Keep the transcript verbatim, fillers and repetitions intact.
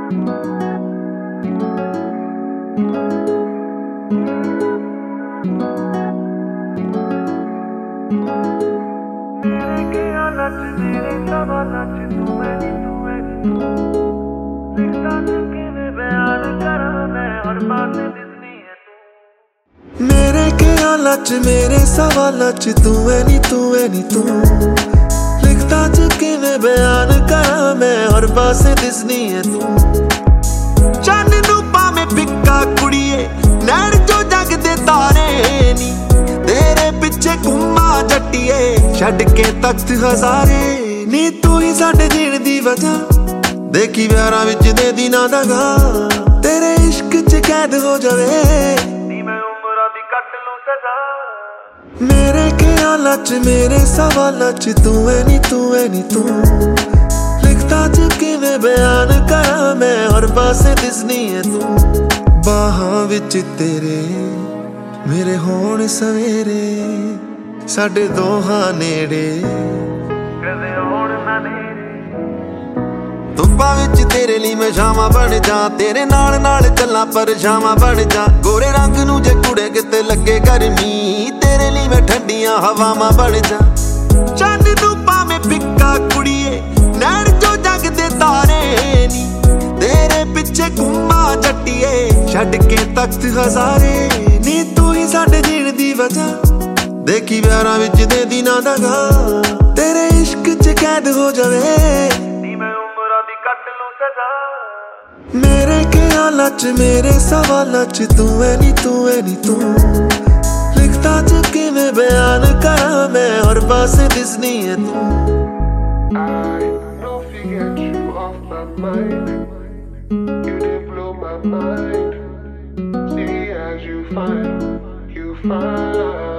मेरे ख्यालां च मेरे सवालां च तू है नी तू है नी तू लिखता च किवें बयान करां मैं हर पासे दिसदी है तू मेरे ख्यालां च मेरे सवालां च तू है नी तू है नी तू लिखता च किवें बयान करां मैं हर पासे दिसदी है तू चन्न नूं भावें फिक्का कुड़िए नैण चो जगदे तारे नी तेरे पिछे घुम्मा जट्टिए छड्ड के तख्त हज़ारे नी तू ही साडे जीण दी वजह देखी प्यारां विच दे दिनां दा गा तेरे इश्क च कैद हो जावे नी मैं उमरां दी कट लूं सजा मेरे ख्यालां च मेरे सवालां च तू है नी तू है नी तू लिखता च किवें बयान करां मैं हर पासे दिसदी है तू बाहां विच तेरे मेरे होण सवेरे साडे दोहां नेड़े कदे होण ना नेड़े धुप्पां विच तेरे लई मैं शामां बण जा तेरे नाल नाल चल्लां परछावां बण जा गोरे रंग नूं जे कुड़े किते लगे गर्मी तेरे लई मैं ठंडियां हवावां बण जा चन्न नूं भावें फिक्का कुड़िए नैण चो जगदे तारे नी तेरे पिछे घुम्मा जट्टिए छड्ड के तख्त हज़ारे नी तू ही साडे जीण दी वजह देखी प्यारां विच दे दिनां दा गा तेरे इश्क च कैद हो जावे नी मैं उमरां दी कट लूं सजा मेरे ख्यालां च मेरे सवालां च तू है नी तू है नी तू लिखता च किवें बयान करां मैं हर पासे दिसदी है तू I know forget you off my mind you did blow my mind see as you find you find